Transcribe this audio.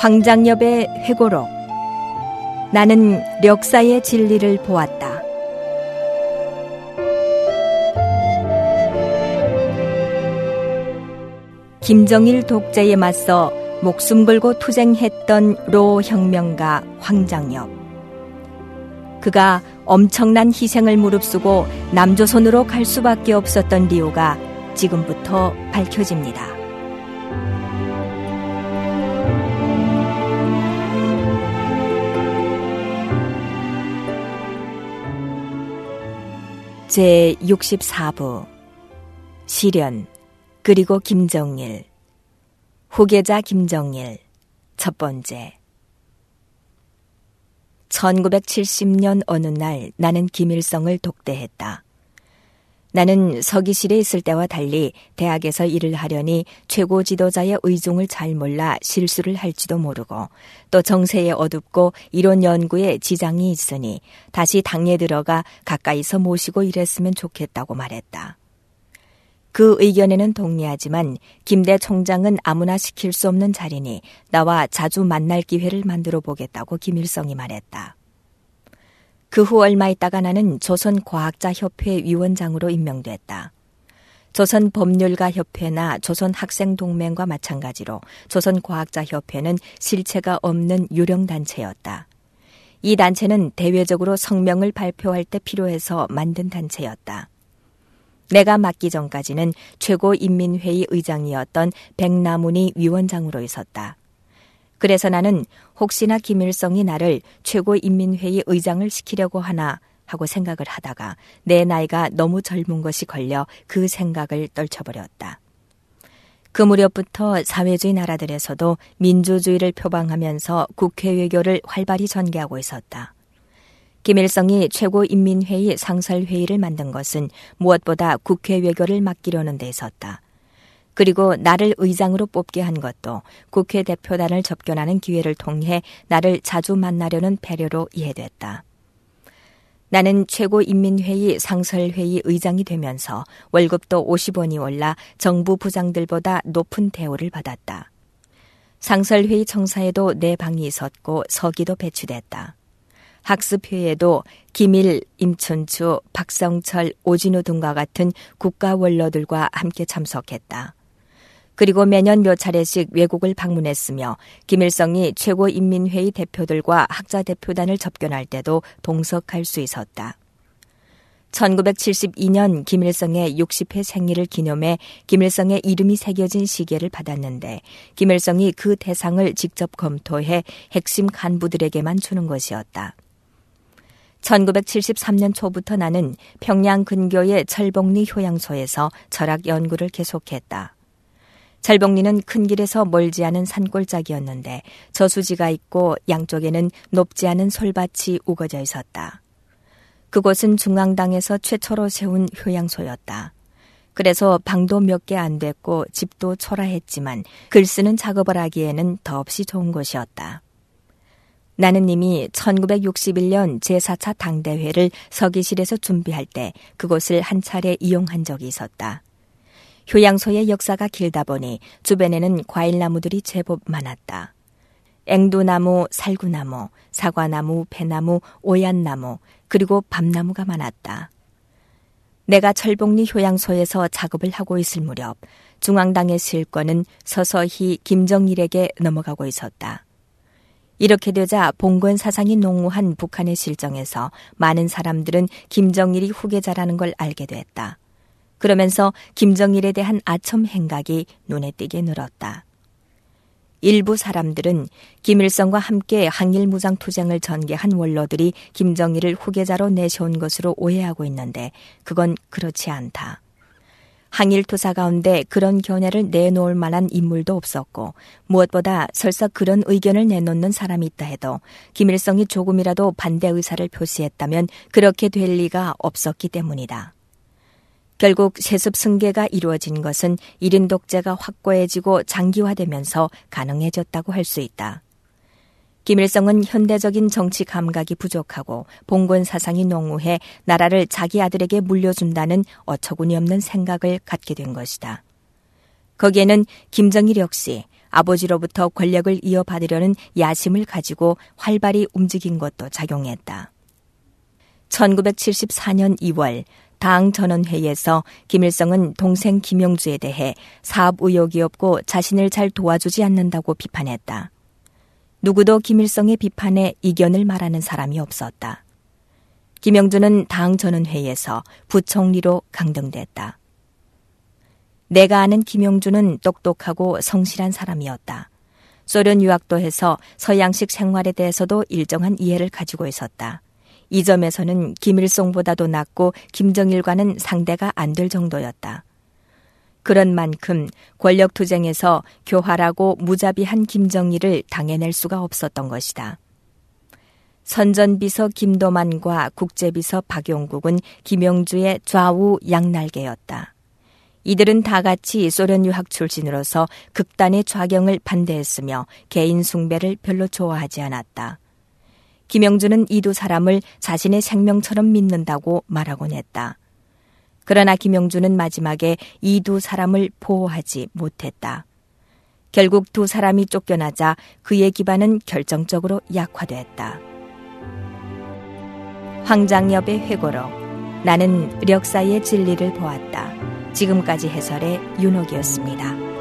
황장엽의 회고록. 나는 력사의 진리를 보았다. 김정일 독재에 맞서 목숨 걸고 투쟁했던 로 혁명가 황장엽. 그가 엄청난 희생을 무릅쓰고 남조선으로 갈 수밖에 없었던 이유가 지금부터 밝혀집니다. 제64부 시련 그리고 김정일. 후계자 김정일 첫 번째. 1970년 어느 날 나는 김일성을 독대했다. 나는 서기실에 있을 때와 달리 대학에서 일을 하려니 최고 지도자의 의중을 잘 몰라 실수를 할지도 모르고 또 정세에 어둡고 이론 연구에 지장이 있으니 다시 당에 들어가 가까이서 모시고 일했으면 좋겠다고 말했다. 그 의견에는 동의하지만 김대 총장은 아무나 시킬 수 없는 자리니 나와 자주 만날 기회를 만들어 보겠다고 김일성이 말했다. 그 후 얼마 있다가 나는 조선과학자협회 위원장으로 임명됐다. 조선법률가협회나 조선학생동맹과 마찬가지로 조선과학자협회는 실체가 없는 유령단체였다. 이 단체는 대외적으로 성명을 발표할 때 필요해서 만든 단체였다. 내가 맡기 전까지는 최고인민회의 의장이었던 백남훈이 위원장으로 있었다. 그래서 나는 혹시나 김일성이 나를 최고인민회의 의장을 시키려고 하나 하고 생각을 하다가 내 나이가 너무 젊은 것이 걸려 그 생각을 떨쳐버렸다. 그 무렵부터 사회주의 나라들에서도 민주주의를 표방하면서 국회 외교를 활발히 전개하고 있었다. 김일성이 최고인민회의 상설회의를 만든 것은 무엇보다 국회 외교를 맡기려는 데 있었다. 그리고 나를 의장으로 뽑게 한 것도 국회 대표단을 접견하는 기회를 통해 나를 자주 만나려는 배려로 이해됐다. 나는 최고인민회의 상설회의 의장이 되면서 월급도 50원이 올라 정부 부장들보다 높은 대우를 받았다. 상설회의 청사에도 내 방이 있었고 서기도 배치됐다. 학습회에도 김일, 임춘추, 박성철, 오진우 등과 같은 국가 원로들과 함께 참석했다. 그리고 매년 몇 차례씩 외국을 방문했으며 김일성이 최고인민회의 대표들과 학자 대표단을 접견할 때도 동석할 수 있었다. 1972년 김일성의 60회 생일을 기념해 김일성의 이름이 새겨진 시계를 받았는데 김일성이 그 대상을 직접 검토해 핵심 간부들에게만 주는 것이었다. 1973년 초부터 나는 평양 근교의 철봉리 효양소에서 철학 연구를 계속했다. 철봉리는 큰 길에서 멀지 않은 산골짜기였는데 저수지가 있고 양쪽에는 높지 않은 솔밭이 우거져 있었다. 그곳은 중앙당에서 최초로 세운 효양소였다. 그래서 방도 몇 개 안 됐고 집도 초라했지만 글 쓰는 작업을 하기에는 더없이 좋은 곳이었다. 나는 이미 1961년 제4차 당대회를 서기실에서 준비할 때 그곳을 한 차례 이용한 적이 있었다. 효양소의 역사가 길다 보니 주변에는 과일나무들이 제법 많았다. 앵두나무, 살구나무, 사과나무, 배나무, 오얏나무, 그리고 밤나무가 많았다. 내가 철봉리 효양소에서 작업을 하고 있을 무렵 중앙당의 실권은 서서히 김정일에게 넘어가고 있었다. 이렇게 되자 봉건 사상이 농후한 북한의 실정에서 많은 사람들은 김정일이 후계자라는 걸 알게 됐다. 그러면서 김정일에 대한 아첨 행각이 눈에 띄게 늘었다. 일부 사람들은 김일성과 함께 항일무장투쟁을 전개한 원로들이 김정일을 후계자로 내세운 것으로 오해하고 있는데 그건 그렇지 않다. 항일투사 가운데 그런 견해를 내놓을 만한 인물도 없었고 무엇보다 설사 그런 의견을 내놓는 사람이 있다 해도 김일성이 조금이라도 반대 의사를 표시했다면 그렇게 될 리가 없었기 때문이다. 결국 세습 승계가 이루어진 것은 1인 독재가 확고해지고 장기화되면서 가능해졌다고 할 수 있다. 김일성은 현대적인 정치 감각이 부족하고 봉건 사상이 농후해 나라를 자기 아들에게 물려준다는 어처구니 없는 생각을 갖게 된 것이다. 거기에는 김정일 역시 아버지로부터 권력을 이어받으려는 야심을 가지고 활발히 움직인 것도 작용했다. 1974년 2월 당 전원회의에서 김일성은 동생 김영주에 대해 사업 의욕이 없고 자신을 잘 도와주지 않는다고 비판했다. 누구도 김일성의 비판에 이견을 말하는 사람이 없었다. 김영주는 당 전원회의에서 부총리로 강등됐다. 내가 아는 김영주는 똑똑하고 성실한 사람이었다. 소련 유학도 해서 서양식 생활에 대해서도 일정한 이해를 가지고 있었다. 이 점에서는 김일성보다도 낫고 김정일과는 상대가 안 될 정도였다. 그런 만큼 권력투쟁에서 교활하고 무자비한 김정일을 당해낼 수가 없었던 것이다. 선전비서 김도만과 국제비서 박용국은 김영주의 좌우 양날개였다. 이들은 다 같이 소련 유학 출신으로서 극단의 좌경을 반대했으며 개인 숭배를 별로 좋아하지 않았다. 김영주는 이 두 사람을 자신의 생명처럼 믿는다고 말하곤 했다. 그러나 김영주는 마지막에 이 두 사람을 보호하지 못했다. 결국 두 사람이 쫓겨나자 그의 기반은 결정적으로 약화됐다. 황장엽의 회고록, 나는 역사의 진리를 보았다. 지금까지 해설의 윤옥이었습니다.